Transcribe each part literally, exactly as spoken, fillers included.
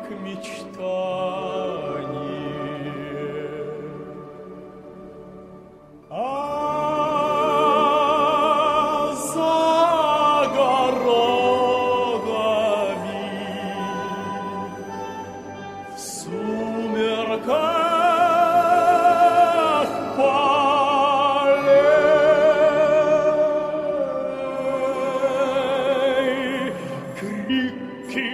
мечтание. А за городами в сумерках полей крики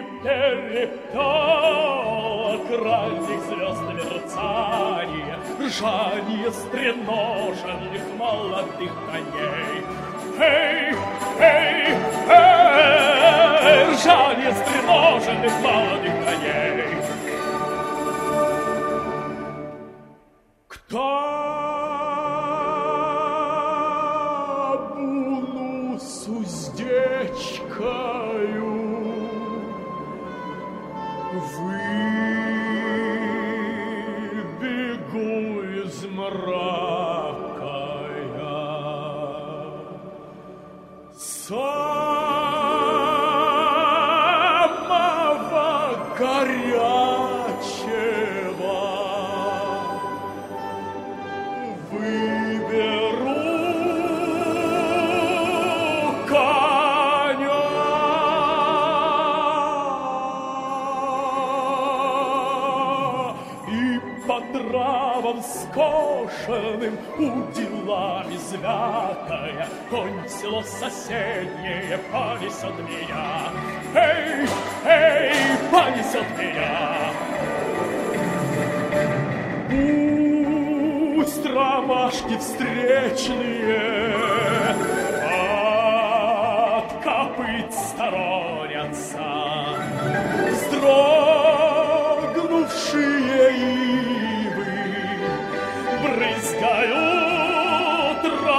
перепелок, ранних звезд мерцание, ржание стреноженных молодых коней. Эй, эй, эй, ржание стреноженных молодых коней. К табуну с уздечкою выбегу из мрака я. Самого горячего выберу коня и по травам скошенным уделами звякая конь в село соседнее понесет меня. Эй, эй, понесет меня. Пусть ромашки встречные от копыт сторонятся, вздрогнувшие ивы брызгают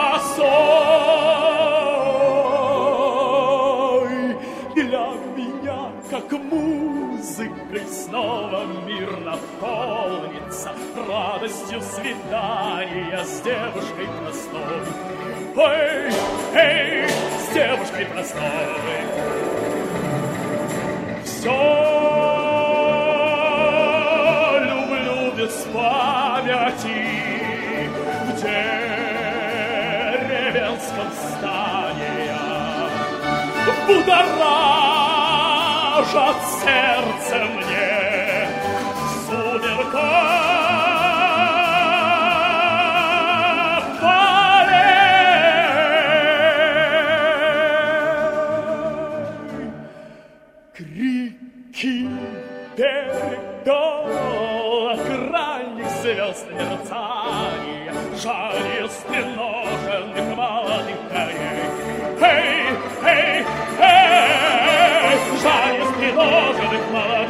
росой. Для меня, как музыкой, снова мир наполнится радостью свидания с девушкой простой. Эй, эй, с девушкой простой. Все люблю без памяти в деревенском стане я. Будоражат сердце мне в сумерках полей. Крики перепелок, ранних звезд мерцание, жалье стреноженных молодых коней. Эй, эй, эй, жалье стреноженных молодых